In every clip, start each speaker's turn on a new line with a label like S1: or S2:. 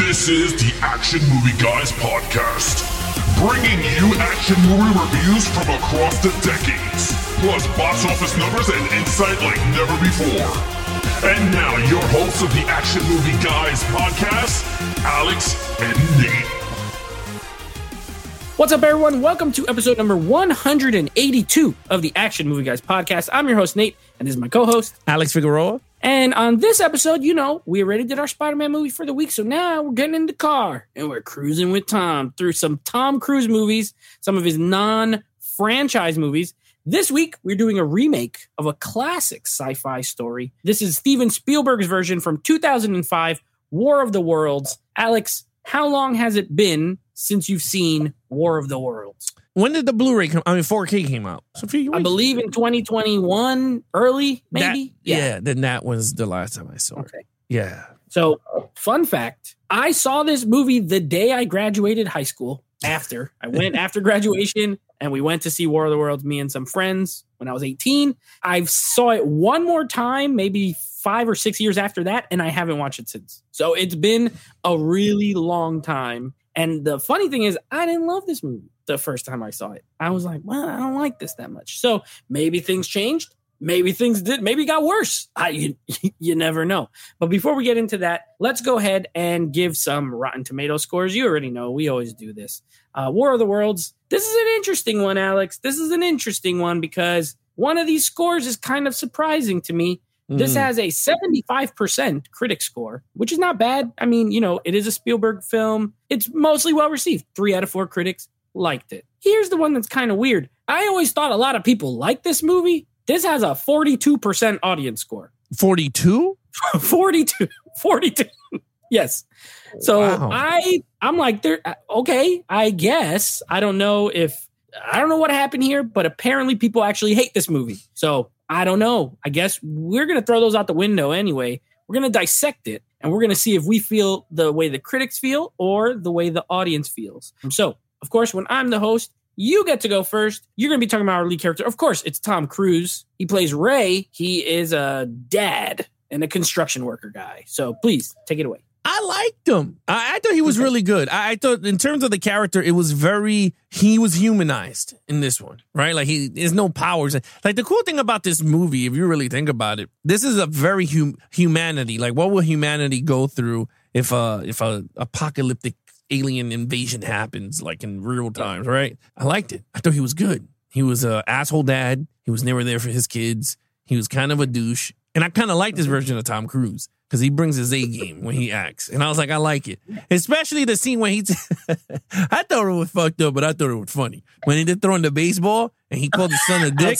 S1: This is the Action Movie Guys podcast, bringing you action movie reviews from across the decades, plus box office numbers and insight like never before. And now, your hosts of the Action Movie Guys podcast, Alex and Nate.
S2: What's up, everyone? Welcome to episode number 182 of the Action Movie Guys podcast. I'm your host, Nate, and this is my co-host,
S3: Alex Figueroa.
S2: And on this episode, we already did our Spider-Man movie for the week, so now we're getting in the car and we're cruising with Tom through some Tom Cruise movies, some of his non-franchise movies. This week, we're doing a remake of a classic sci-fi story. This is Steven Spielberg's version from 2005, War of the Worlds. Alex, how long has it been since you've seen War of the Worlds?
S3: When did the Blu-ray 4K came out? So
S2: I believe in 2021, early, maybe?
S3: Then that was the last time I saw it.
S2: Okay.
S3: Yeah.
S2: So, fun fact, I saw this movie the day I graduated high school. I went after graduation, and we went to see War of the Worlds, me and some friends, when I was 18. I saw it one more time, maybe 5 or 6 years after that, and I haven't watched it since. So, it's been a really long time. And the funny thing is, I didn't love this movie the first time I saw it. I was like, well, I don't like this that much. So maybe things changed. Maybe things did. Maybe it got worse. You never know. But before we get into that, let's go ahead and give some Rotten Tomato scores. You already know. We always do this. War of the Worlds. This is an interesting one, Alex. This is an interesting one because one of these scores is kind of surprising to me. This has a 75% critic score, which is not bad. I mean, it is a Spielberg film. It's mostly well received. 3 out of 4 critics liked it. Here's the one that's kind of weird. I always thought a lot of people liked this movie. This has a 42% audience score.
S3: 42?
S2: 42. Yes. So
S3: wow.
S2: I'm like, okay, I guess. I don't know what happened here, but apparently people actually hate this movie. So I don't know. I guess we're going to throw those out the window anyway. We're going to dissect it, and we're going to see if we feel the way the critics feel or the way the audience feels. So, of course, when I'm the host, you get to go first. You're going to be talking about our lead character. Of course, it's Tom Cruise. He plays Ray. He is a dad and a construction worker guy. So please, take it away.
S3: I liked him. I thought he was really good. I thought in terms of the character, he was humanized in this one, right? Like there's no powers. Like the cool thing about this movie, if you really think about it, this is a very humanity. Like what will humanity go through if a apocalyptic alien invasion happens like in real times, right? I liked it. I thought he was good. He was an asshole dad. He was never there for his kids. He was kind of a douche. And I kind of like this version of Tom Cruise because he brings his A game when he acts. And I was like, I like it. Especially the scene when I thought it was fucked up, but I thought it was funny. When he did throwing the baseball and he called his son a dick.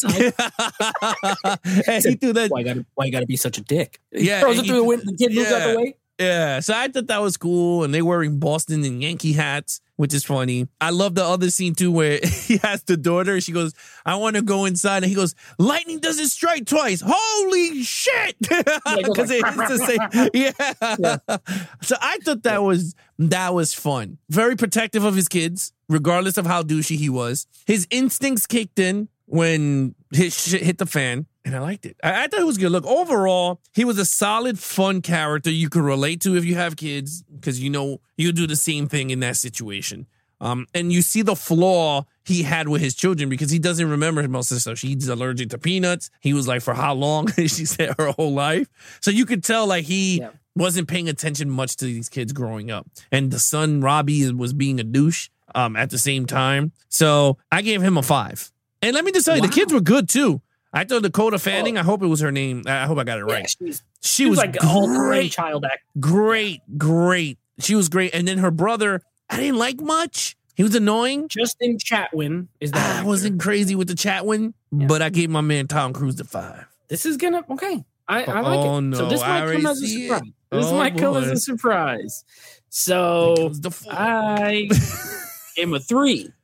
S3: And he threw that.
S2: Why you gotta be such a dick? He
S3: Yeah,
S2: throws it through the window. The kid moves out the way.
S3: Yeah, so I thought that was cool. And they wearing Boston and Yankee hats, which is funny. I love the other scene, too, where he has the daughter. She goes, I want to go inside. And he goes, lightning doesn't strike twice. Holy shit. Because it used to say, yeah. So I thought that was fun. Very protective of his kids, regardless of how douchey he was. His instincts kicked in when his shit hit the fan. And I liked it. I thought it was good. Look, overall, he was a solid, fun character you could relate to if you have kids, because you do the same thing in that situation. And you see the flaw he had with his children because he doesn't remember most of the stuff. She's allergic to peanuts. He was like, for how long? She said her whole life. So you could tell like he wasn't paying attention much to these kids growing up. And the son, Robbie, was being a douche at the same time. So I gave him a 5. And let me just tell you, the kids were good too. I thought Dakota Fanning, I hope it was her name. I hope I got it right. She was
S2: like
S3: great.
S2: Child actor.
S3: Great. She was great. And then her brother, I didn't like much. He was annoying.
S2: Justin Chatwin is that.
S3: I wasn't crazy with the Chatwin, but I gave my man Tom Cruise a 5.
S2: This is gonna okay. I like it.
S3: Oh no!
S2: So this might come as a surprise. This might come as a surprise. So I gave him a 3.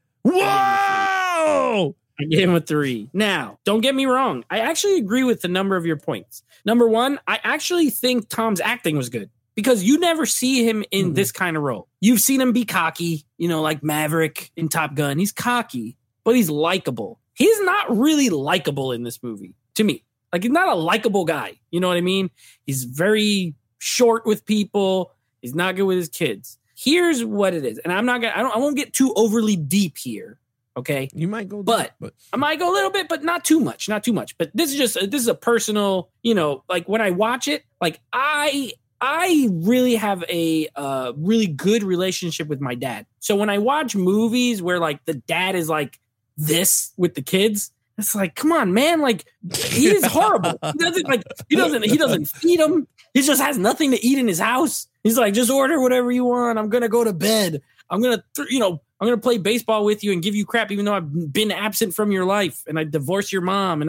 S3: Whoa!
S2: I gave him a 3. Now, don't get me wrong. I actually agree with the number of your points. Number 1, I actually think Tom's acting was good because you never see him in this kind of role. You've seen him be cocky, like Maverick in Top Gun. He's cocky, but he's likable. He's not really likable in this movie to me. Like, he's not a likable guy. You know what I mean? He's very short with people. He's not good with his kids. Here's what it is. And I won't get too overly deep here. Okay.
S3: You might go,
S2: but I might go a little bit, but not too much. But this is a personal, like when I watch it, like I really have a really good relationship with my dad. So when I watch movies where like the dad is like this with the kids, it's like, come on, man. Like he is horrible. He doesn't feed them. He just has nothing to eat in his house. He's like, just order whatever you want. I'm going to go to bed. I'm going to play baseball with you and give you crap, even though I've been absent from your life and I divorced your mom.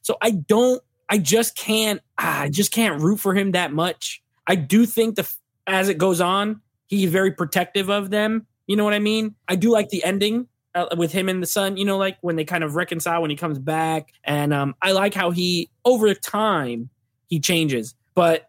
S2: I just can't root for him that much. I do think as it goes on, he's very protective of them. You know what I mean? I do like the ending with him and the son, like when they kind of reconcile when he comes back. And I like how over time, he changes. But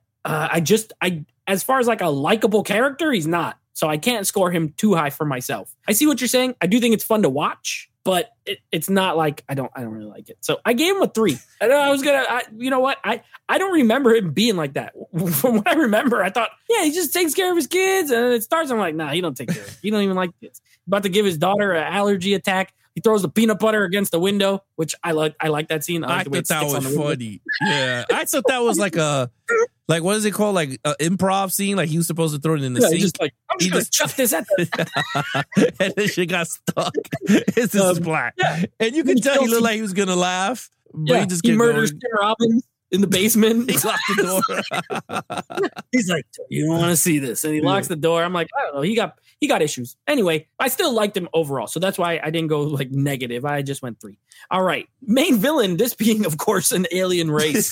S2: as far as like a likable character, he's not. So I can't score him too high for myself. I see what you're saying. I do think it's fun to watch, but it's not like I don't really like it. So I gave him a 3. I know you know what? I don't remember him being like that. From what I remember, I thought, yeah, he just takes care of his kids. And then it starts, I'm like, nah, he don't take care of it. He don't even like kids. About to give his daughter an allergy attack. He throws the peanut butter against the window, which I like that scene.
S3: I thought that was funny. Yeah. I thought that was like what is it called? Like an improv scene? Like he was supposed to throw it in the sink.
S2: Just like, I'm just going to chuck this at the...
S3: And then she got stuck. It's just black. Yeah. And you can tell he looked like he was going to laugh. But he
S2: murders Tim Robbins in the basement.
S3: He locked the
S2: door. He's like, you don't want to see this. And he locks the door. I'm like, I don't know. He got issues. Anyway, I still liked him overall. So that's why I didn't go like negative. I just went 3. All right. Main villain, this being, of course, an alien race.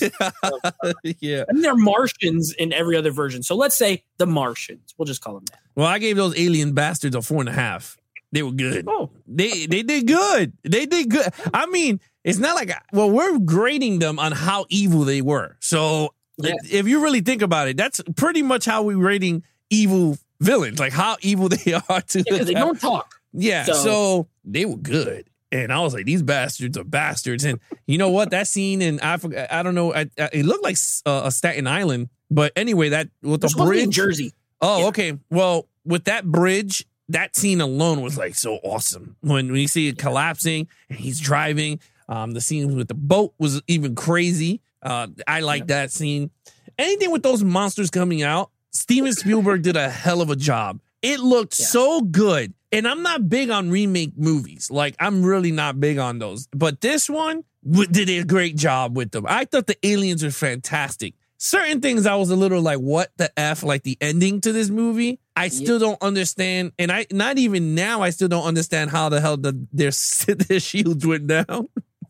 S3: Yeah.
S2: And they're Martians in every other version. So let's say the Martians. We'll just call them that.
S3: Well, I gave those alien bastards a 4.5. They were good. Oh, they did good. They did good. I mean, it's not like, we're grading them on how evil they were. So if you really think about it, that's pretty much how we're rating evil villains, like how evil they are to
S2: because they don't talk.
S3: Yeah, so they were good. And I was like, these bastards are bastards. And you know what? That scene in Africa, I don't know, it looked like a Staten Island. But anyway, that with the bridge.
S2: In Jersey.
S3: Oh, yeah. Okay. Well, with that bridge, that scene alone was like so awesome. When you see it collapsing and he's driving, the scene with the boat was even crazy. I like that scene. Anything with those monsters coming out, Steven Spielberg did a hell of a job. It looked so good. And I'm not big on remake movies. Like, I'm really not big on those. But this one did a great job with them. I thought the aliens were fantastic. Certain things I was a little like, what the F? Like the ending to this movie, I still don't understand. And not even now, I still don't understand how the hell their shields went down.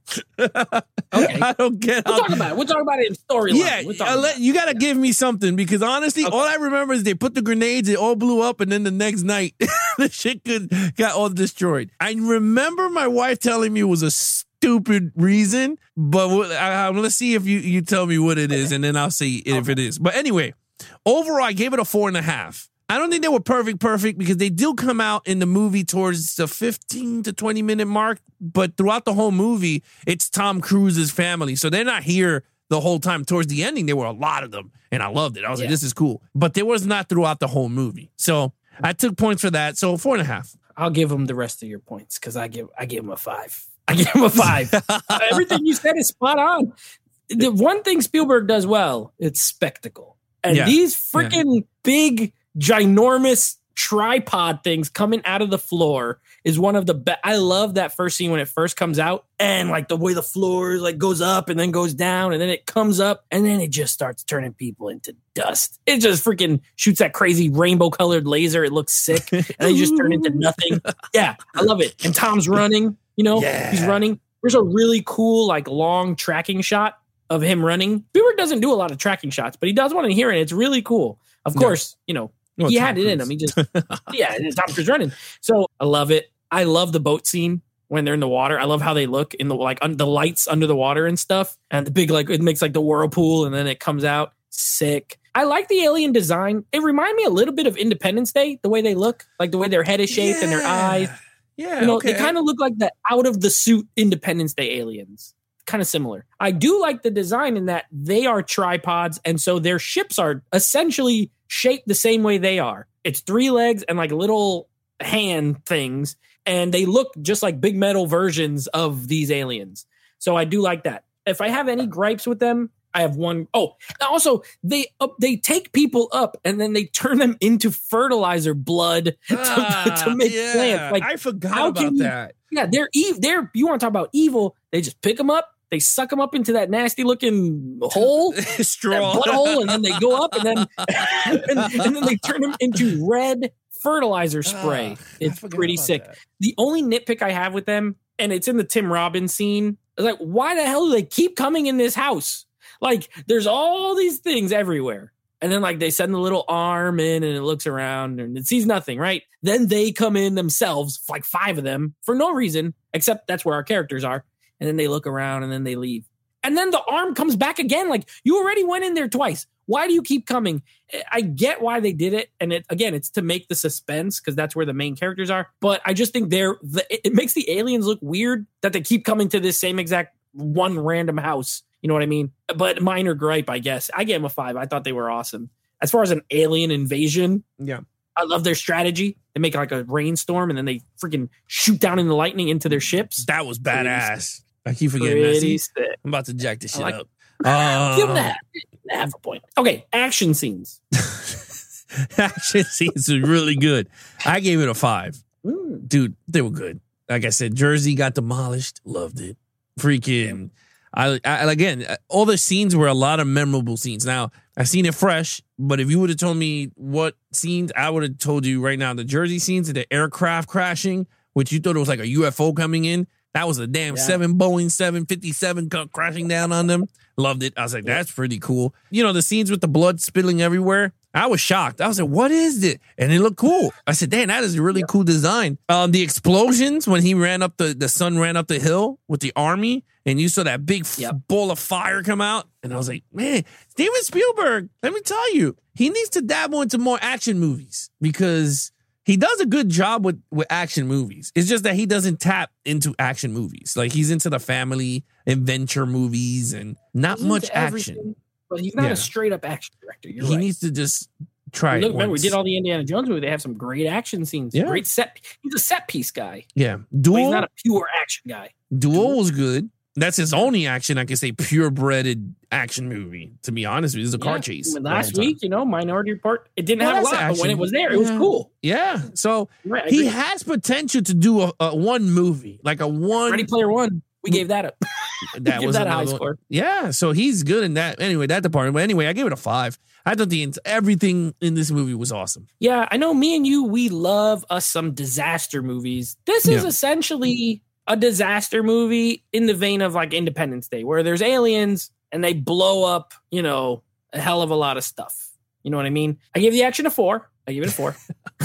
S2: Okay.
S3: I don't get
S2: We'll talk about it in storyline.
S3: Yeah, you got to give me something because honestly, all I remember is they put the grenades, it all blew up, and then the next night, the shit got all destroyed. I remember my wife telling me it was a stupid reason, but let's see if you tell me what it is, and then I'll see if it is. But anyway, overall, I gave it a 4.5. I don't think they were perfect because they do come out in the movie towards the 15 to 20 minute mark. But throughout the whole movie, it's Tom Cruise's family. So they're not here the whole time. Towards the ending, there were a lot of them. And I loved it. I was like, this is cool. But there was not throughout the whole movie. So I took points for that. So 4.5.
S2: I'll give them the rest of your points because I give them a 5. I give them a 5. Everything you said is spot on. The one thing Spielberg does well, it's spectacle. And these freaking big, ginormous tripod things coming out of the floor is one of the best. I love that first scene when it first comes out and like the way the floor like goes up and then goes down and then it comes up and then it just starts turning people into dust. It just freaking shoots that crazy rainbow colored laser. It looks sick and they just turn into nothing. Yeah, I love it. And Tom's running, he's running. There's a really cool like long tracking shot of him running. Spielberg doesn't do a lot of tracking shots, but he does one in here and it's really cool. Of course, he had it in him. He just, it's Tom Cruise running. So I love it. I love the boat scene when they're in the water. I love how they look in the the lights under the water and stuff. And the big it makes like the whirlpool and then it comes out. Sick. I like the alien design. It reminded me a little bit of Independence Day, the way they look, like the way their head is shaped and their eyes.
S3: Yeah,
S2: they kind of look like the out of the suit Independence Day aliens. kind of similar. I do like the design in that they are tripods, and so their ships are essentially shaped the same way they are. It's 3 legs and like little hand things, and they look just like big metal versions of these aliens. So I do like that. If I have any gripes with them, I have one. Oh, also they take people up and then they turn them into fertilizer blood to make plants. Like,
S3: I forgot about that.
S2: Yeah, they're you want to talk about evil? They just pick them up, they suck them up into that nasty looking hole,
S3: straw
S2: butthole, and then they go up and then and then they turn them into red fertilizer spray. It's pretty sick.
S3: That.
S2: The only nitpick I have with them, and it's in the Tim Robbins scene, is like, why the hell do they keep coming in this house? Like, there's all these things everywhere. And then, like, they send the little arm in and it looks around and it sees nothing, right? Then they come in themselves, like 5 of them, for no reason, except that's where our characters are. And then they look around and then they leave. And then the arm comes back again. Like, you already went in there twice. Why do you keep coming? I get why they did it. And it's to make the suspense because that's where the main characters are. But I just think it makes the aliens look weird that they keep coming to this same exact one random house. You know what I mean? But minor gripe, I guess. I gave them a 5. I thought they were awesome. As far as an alien invasion,
S3: yeah,
S2: I love their strategy. They make like a rainstorm and then they freaking shoot down in the lightning into their ships.
S3: That was badass. I keep forgetting that. I'm about to jack this shit up.
S2: Give them that. Half a point. Okay, action scenes.
S3: Action scenes are really good. I gave it a 5. Dude, they were good. Like I said, Jersey got demolished. Loved it. Freaking... I again, all the scenes were a lot of memorable scenes. Now, I've seen it fresh, but if you would have told me what scenes, I would have told you right now, the Jersey scenes and the aircraft crashing, which you thought it was like a UFO coming in. That was a damn 7 Boeing 757 crashing down on them. Loved it. I was like, that's pretty cool. You know, the scenes with the blood spilling everywhere. I was shocked. I was like, what is it? And it looked cool. I said, damn, that is a really cool design. The explosions when he ran up the son ran up the hill with the army and you saw that big ball of fire come out. And I was like, man, Steven Spielberg, let me tell you, he needs to dabble into more action movies because he does a good job with action movies. It's just that he doesn't tap into action movies. Like he's into the family adventure movies and not much action.
S2: But he's not a straight up action director. He
S3: needs to just try it.
S2: Remember, we did all the Indiana Jones movie. They have some great action scenes.
S3: Yeah.
S2: Great set. He's a set piece guy.
S3: Yeah.
S2: Duel. But he's not a pure action guy.
S3: Duel was good. That's his only action, I can say, purebred action movie. To be honest with you, it's a car chase.
S2: Last week, Minority Report, it didn't have a lot, but when it was there, it was cool.
S3: Yeah. So he has potential to do a one movie, like a one.
S2: Ready Player One. We gave that up.
S3: That was a high score. Yeah, so he's good in that. Anyway, that department. But anyway, I gave it a 5. I thought everything in this movie was awesome.
S2: Yeah, I know me and you, we love us some disaster movies. This is essentially a disaster movie in the vein of like Independence Day, where there's aliens and they blow up, a hell of a lot of stuff. You know what I mean? I gave the action a 4. I give it a 4.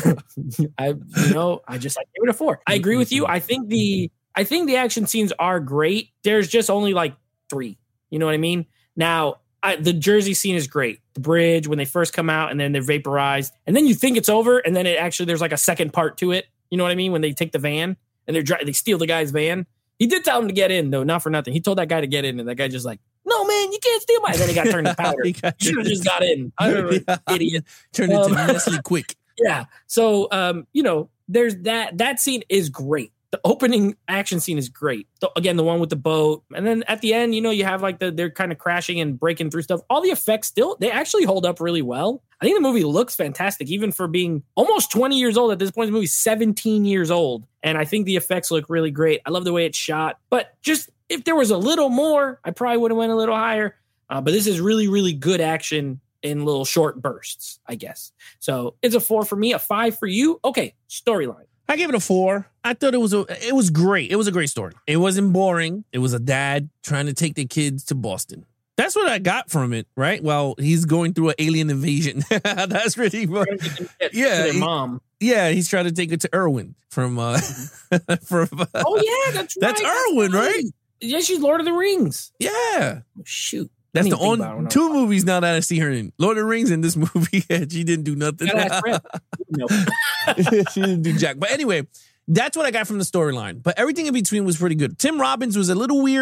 S2: I gave it a 4. I agree with you. I think the action scenes are great. There's just only like 3. You know what I mean? Now, the Jersey scene is great. The bridge, when they first come out and then they're vaporized. And then you think it's over. And then there's like a second part to it. You know what I mean? When they take the van and they steal the guy's van. He did tell him to get in, though, not for nothing. He told that guy to get in. And that guy just like, no, man, you can't steal my. And then he got turned to powder. He should have just got in. I don't know, idiot.
S3: Turned into Nestle Quick.
S2: Yeah. So, there's that scene is great. The opening action scene is great. Again, the one with the boat. And then at the end, you have like they're kind of crashing and breaking through stuff. All the effects they actually hold up really well. I think the movie looks fantastic, even for being almost 20 years old. At this point, the movie's 17 years old. And I think the effects look really great. I love the way it's shot. But just if there was a little more, I probably would have went a little higher. But this is really, really good action in little short bursts, I guess. So it's a 4 for me, a 5 for you. Okay, storyline.
S3: I gave it a 4. I thought it was great. It was a great story. It wasn't boring. It was a dad trying to take their kids to Boston. That's what I got from it, right? Well, he's going through an alien invasion. That's really fun. Yeah,
S2: mom.
S3: Yeah, he's trying to take it to Irwin from.
S2: Oh yeah, that's right.
S3: That's Irwin, right?
S2: Yeah, she's Lord of the Rings.
S3: Yeah.
S2: Oh, shoot.
S3: That's the only 2 movies now that I see her in. Lord of the Rings and this movie. She didn't do nothing.
S2: Nope.
S3: She didn't do jack. But anyway, that's what I got from the storyline. But everything in between was pretty good. Tim Robbins was a little weird,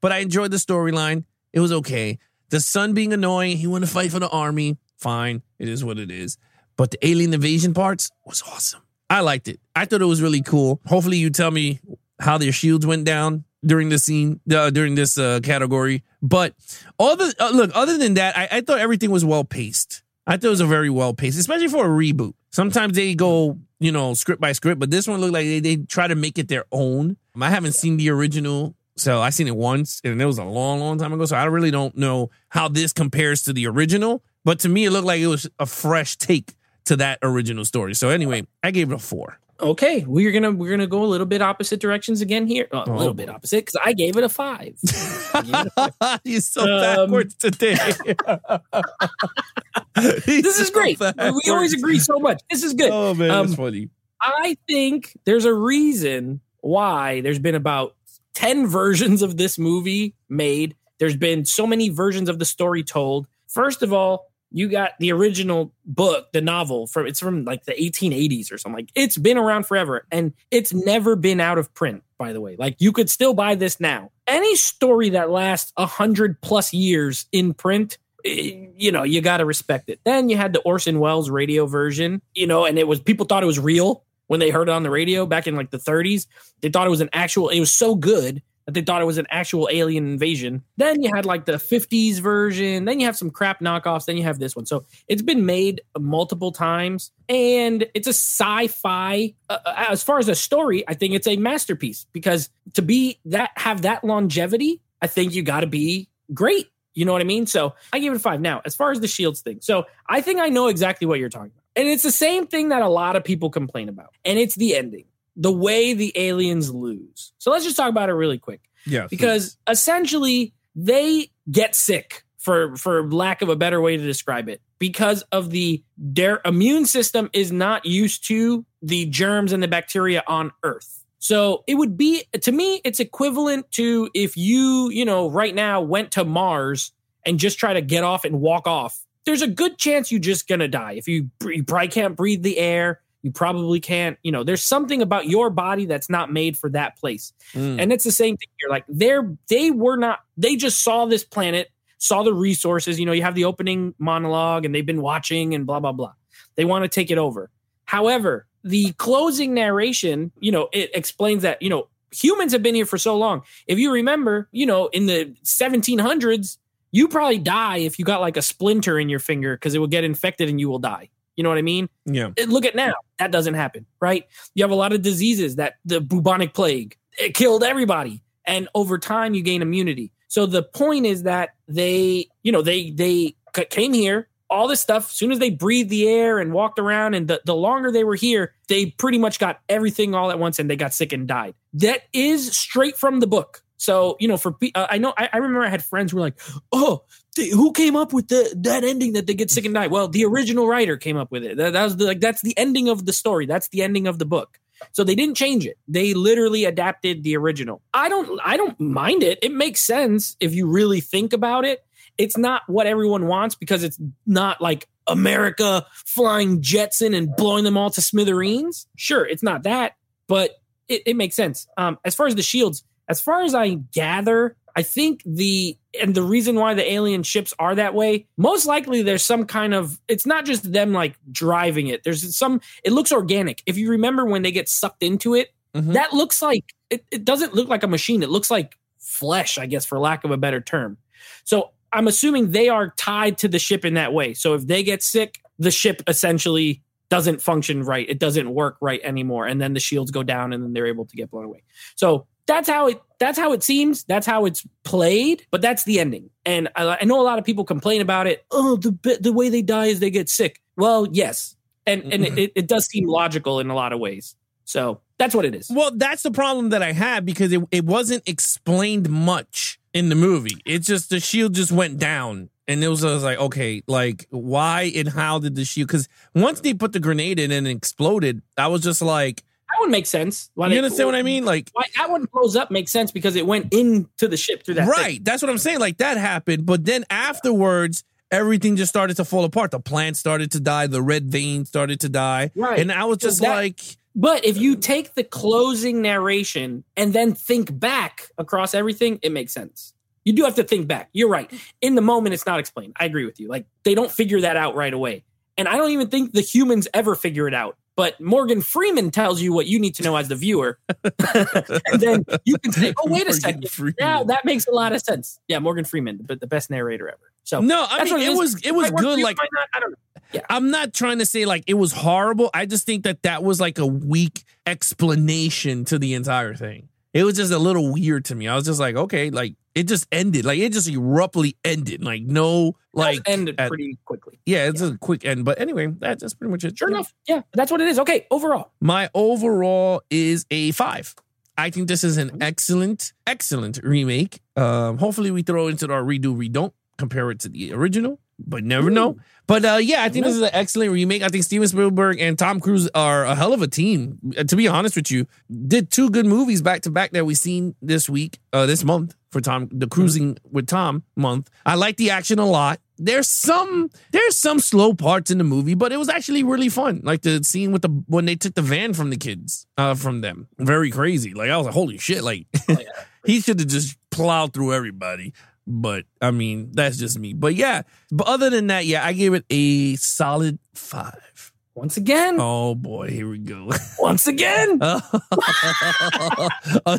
S3: but I enjoyed the storyline. It was okay. The son being annoying, he wanted to fight for the army. Fine, it is what it is. But the alien invasion parts was awesome. I liked it. I thought it was really cool. Hopefully you tell me how their shields went down during the scene, during this category. But other than that, I thought everything was well paced. I thought it was a very well paced, especially for a reboot. Sometimes they go, script by script, but this one looked like they try to make it their own. I haven't seen the original, so I seen it once, and it was a long, long time ago. So I really don't know how this compares to the original. But to me, it looked like it was a fresh take to that original story. So anyway, I gave it a 4.
S2: Okay, we're gonna go a little bit opposite directions again here. A little bit opposite because I gave it a 5.
S3: You're so backwards today.
S2: This is great. We always agree so much. This is good.
S3: Oh man, that's funny.
S2: I think there's a reason why there's been about 10 versions of this movie made. There's been so many versions of the story told. First of all, you got the original book, the novel it's from like the 1880s or something. Like, it's been around forever and it's never been out of print, by the way. Like, you could still buy this now. Any story that lasts 100+ years in print, you got to respect it. Then you had the Orson Welles radio version, and people thought it was real when they heard it on the radio back in like the 30s. They thought it was it was so good that they thought it was an actual alien invasion. Then you had like the 50s version. Then you have some crap knockoffs. Then you have this one. So it's been made multiple times, and it's a sci-fi. As far as a story, I think it's a masterpiece, because to have that longevity, I think you got to be great. You know what I mean? So I gave it a 5. Now, as far as the shields thing, so I think I know exactly what you're talking about. And it's the same thing that a lot of people complain about. And it's the ending. The way the aliens lose. So let's just talk about it really quick.
S3: Yeah.
S2: Because essentially they get sick, for lack of a better way to describe it, because of their immune system is not used to the germs and the bacteria on Earth. So it would be, to me, it's equivalent to if you, right now went to Mars and just try to get off and walk off. There's a good chance you're just going to die. If you probably can't breathe the air. You probably can't, there's something about your body that's not made for that place. And it's the same thing here. Like they just saw this planet, saw the resources, you have the opening monologue and they've been watching and blah, blah, blah. They want to take it over. However, the closing narration, it explains that, humans have been here for so long. If you remember, in the 1700s, you probably die if you got like a splinter in your finger because it will get infected and you will die. You know what I mean?
S3: Yeah.
S2: Look at now. That doesn't happen, right? You have a lot of diseases the bubonic plague, it killed everybody. And over time, you gain immunity. So the point is that they came here, all this stuff, as soon as they breathed the air and walked around, and the longer they were here, they pretty much got everything all at once and they got sick and died. That is straight from the book. So, I remember I had friends who were like, oh, who came up with that ending that they get sick and die? Well, the original writer came up with it. That's the ending of the story. That's the ending of the book. So they didn't change it. They literally adapted the original. I don't mind it. It makes sense if you really think about it. It's not what everyone wants because it's not like America flying jets in and blowing them all to smithereens. Sure, it's not that, but it makes sense. As far as the shields, as far as I gather, I think the reason why the alien ships are that way, most likely there's some kind of, it's not just them like driving it. It looks organic. If you remember when they get sucked into it, that looks like, it doesn't look like a machine. It looks like flesh, I guess, for lack of a better term. So I'm assuming they are tied to the ship in that way. So if they get sick, the ship essentially doesn't function right. It doesn't work right anymore. And then the shields go down and then they're able to get blown away. So that's how it seems. That's how it's played, but that's the ending. And I know a lot of people complain about it. Oh, the way they die is they get sick. Well, yes. And it does seem logical in a lot of ways. So that's what it is.
S3: Well, that's the problem that I had because it wasn't explained much in the movie. It's just the shield just went down. And it was like, okay, like why and how did the shield? Because once they put the grenade in and it exploded, I was just like, that
S2: would make sense.
S3: You understand what I mean? Like
S2: why that one blows up makes sense because it went into the ship through that.
S3: Right.
S2: thing.
S3: That's what I'm saying. Like that happened. But then afterwards, everything just started to fall apart. The plant started to die. The red vein started to die. Right. And I was just
S2: But if you take the closing narration and then think back across everything, it makes sense. You do have to think back. You're right. In the moment, it's not explained. I agree with you. Like, they don't figure that out right away. And I don't even think the humans ever figure it out. But Morgan Freeman tells you what you need to know as the viewer. And then you can say, oh, wait a second. Yeah, that makes a lot of sense. Yeah, Morgan Freeman, but the best narrator ever. So
S3: no, I mean, it was good. Like,
S2: I don't know. Yeah.
S3: I'm not trying to say like it was horrible. I just think that was like a weak explanation to the entire thing. It was just a little weird to me. I was just like, okay, like it just ended. Like it just abruptly ended. Like no, like
S2: ended pretty quickly.
S3: Yeah, it's a quick end. But anyway, that's pretty much it.
S2: Sure enough. Yeah, that's what it is. Okay, overall.
S3: My overall is a 5. I think this is an excellent remake. Hopefully we throw into our don't compare it to the original, but never know. But yeah, I think this is an excellent remake. I think Steven Spielberg and Tom Cruise are a hell of a team. To be honest with you, did 2 good movies back to back that we've seen this month for the Cruising with Tom month. I like the action a lot. There's some slow parts in the movie, but it was actually really fun. Like the scene with when they took the van from the kids, from them. Very crazy. Like I was like, holy shit! Like he should have just plowed through everybody. But I mean, that's just me. But yeah, but other than that, yeah, I gave it a solid 5.
S2: Once again.
S3: Oh boy, here we go.
S2: Once again.
S3: A 2.
S2: I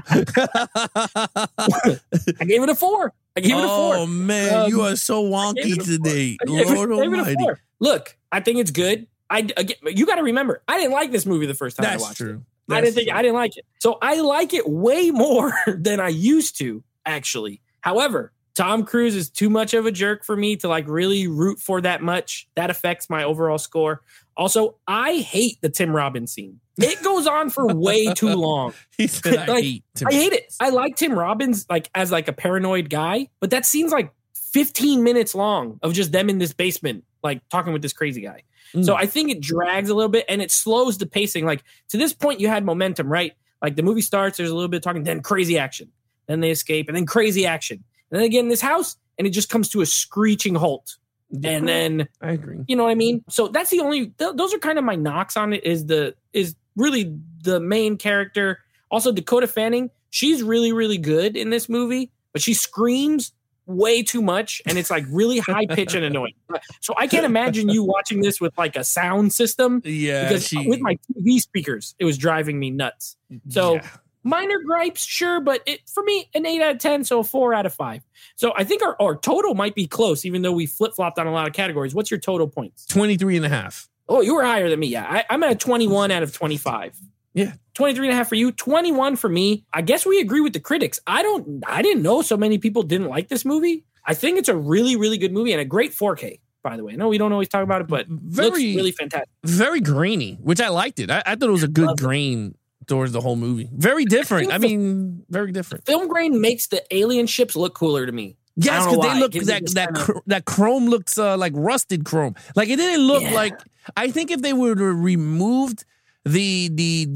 S2: gave it a 4.
S3: Oh man, you are so wonky today. Lord Almighty.
S2: Look, I think it's good. You got to remember, I didn't like this movie the first time I watched it. I didn't like it. So I like it way more than I used to, actually. However, Tom Cruise is too much of a jerk for me to like really root for that much. That affects my overall score. Also, I hate the Tim Robbins scene. It goes on for way too long.
S3: I hate
S2: it. I like Tim Robbins like as like a paranoid guy, but that scene's like 15 minutes long of just them in this basement, like talking with this crazy guy. So I think it drags a little bit and it slows the pacing. Like to this point, you had momentum, right? Like the movie starts, there's a little bit of talking, then crazy action. Then they escape, and then crazy action. And then again in this house, and it just comes to a screeching halt. Yeah, and then
S3: I agree.
S2: You know what I mean? So that's the only those are kind of my knocks on it is really the main character. Also Dakota Fanning, she's really, really good in this movie, but she screams way too much and it's like really high pitch and annoying. So I can't imagine you watching this with like a sound system.
S3: Yeah.
S2: Because with my TV speakers, it was driving me nuts. So minor gripes, sure, but for me, an 8 out of 10, so a 4 out of 5. So I think our total might be close, even though we flip-flopped on a lot of categories. What's your total points?
S3: 23.5.
S2: Oh, you were higher than me. Yeah, I'm at a 21 out of 25.
S3: Yeah.
S2: 23.5 for you, 21 for me. I guess we agree with the critics. I didn't know so many people didn't like this movie. I think it's a really, really good movie and a great 4K, by the way. I know we don't always talk about it, but looks really fantastic.
S3: Very grainy, which I liked it. I thought it was a good grain towards the whole movie. Very different. Very different.
S2: Film grain makes the alien ships look cooler to me.
S3: Yes, because they look that chrome looks like rusted chrome. Like it didn't look like. I think if they would have removed the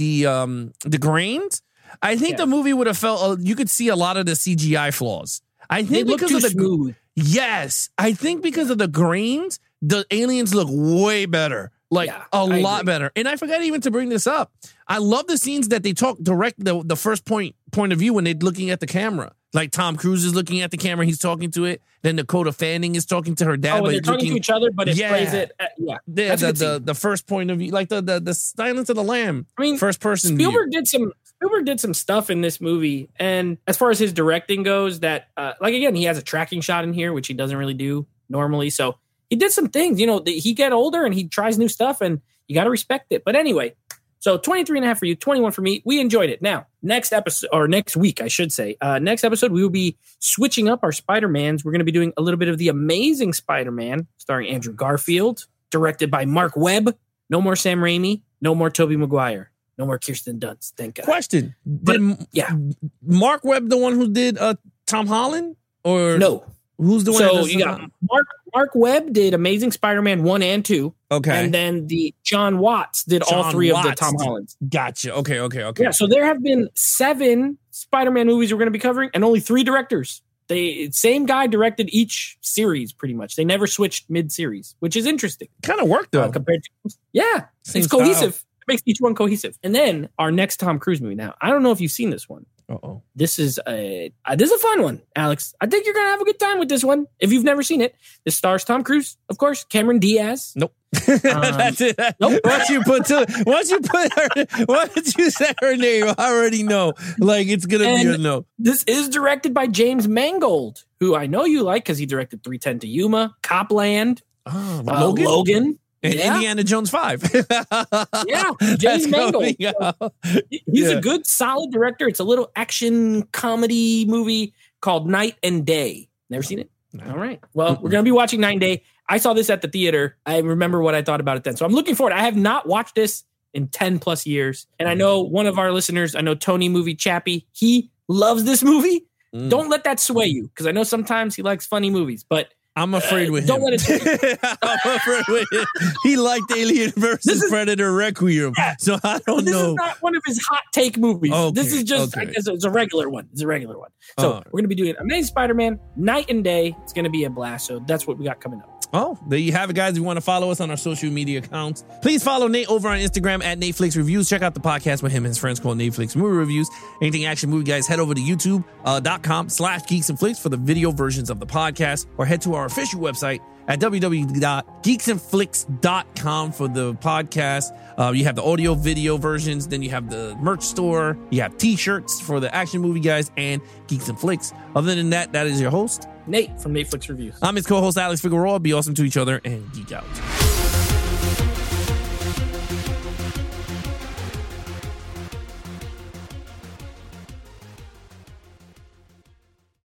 S3: grains, I think the movie would have felt. You could see a lot of the CGI flaws. I think because of the
S2: smooth.
S3: Yes, I think because of the grains, the aliens look way better. Like a lot better. And I forgot even to bring this up. I love the scenes that they talk direct the first point of view when they're looking at the camera. Like Tom Cruise is looking at the camera, he's talking to it. Then Dakota Fanning is talking to her dad.
S2: Oh, they're talking to each other, but it plays it.
S3: The first point of view, like the Silence of the Lamb. I mean, first person.
S2: Spielberg did some stuff in this movie, and as far as his directing goes, that like again, he has a tracking shot in here, which he doesn't really do normally. So he did some things, he get older and he tries new stuff and you got to respect it. But anyway, so 23.5 for you, 21 for me. We enjoyed it. Now, next week, I should say, next episode, we will be switching up our Spider-Mans. We're going to be doing a little bit of The Amazing Spider-Man starring Andrew Garfield, directed by Mark Webb. No more Sam Raimi. No more Tobey Maguire. No more Kirsten Dunst. Thank God.
S3: Question. Did Mark Webb the one who did Tom Holland? Or
S2: no.
S3: Who's the one?
S2: So you got Mark Webb did Amazing Spider-Man 1 and 2.
S3: Okay.
S2: And then the John Watts did all 3 of the Tom Hollands.
S3: Gotcha. Okay.
S2: Yeah, so there have been 7 Spider-Man movies we're going to be covering and only 3 directors. Same guy directed each series pretty much. They never switched mid-series, which is interesting.
S3: Kind of worked though.
S2: Compared to it's cohesive. It makes each one cohesive. And then our next Tom Cruise movie. Now, I don't know if you've seen this one.
S3: Uh-oh.
S2: This is a fun one, Alex. I think you're gonna have a good time with this one if you've never seen it. This stars Tom Cruise, of course, Cameron Diaz.
S3: Nope. That's it.
S2: Nope.
S3: Once you say her name, I already know. Like, it's gonna be a no.
S2: This is directed by James Mangold, who I know you like because he directed 3:10 to Yuma, Copland, Logan.
S3: And Indiana Jones 5.
S2: Yeah, James Mangold. He's a good, solid director. It's a little action comedy movie called Night and Day. Never seen it? No. All right. Well, we're going to be watching Night and Day. I saw this at the theater. I remember what I thought about it then. So I'm looking forward. I have not watched this in 10 plus years. And I know one of our listeners, I know Tony Movie Chappie, he loves this movie. Don't let that sway you, because I know sometimes he likes funny movies, but
S3: I'm afraid with him.
S2: Don't let it.
S3: I'm afraid with him. He liked Alien versus Predator Requiem, so I don't know.
S2: This is not one of his hot take movies.
S3: Okay,
S2: this is just, I guess it's a regular one. So we're going to be doing Amazing Spider-Man, Night and Day. It's going to be a blast. So that's what we got coming up.
S3: Oh, there you have it, guys. If you want to follow us on our social media accounts, please follow Nate over on Instagram at NateFlix Reviews. Check out the podcast with him and his friends called NateFlix Movie Reviews. Anything action movie, guys, head over to youtube.com/Geeks and Flicks for the video versions of the podcast, or head to our official website at www.geeksandflicks.com for the podcast. You have the audio video versions, then you have the merch store, you have t-shirts for the action movie guys and Geeks and Flicks. Other than that, that is your host,
S2: Nate from NateFlix Reviews.
S3: I'm his co-host, Alex Figueroa. Be awesome to each other and geek out.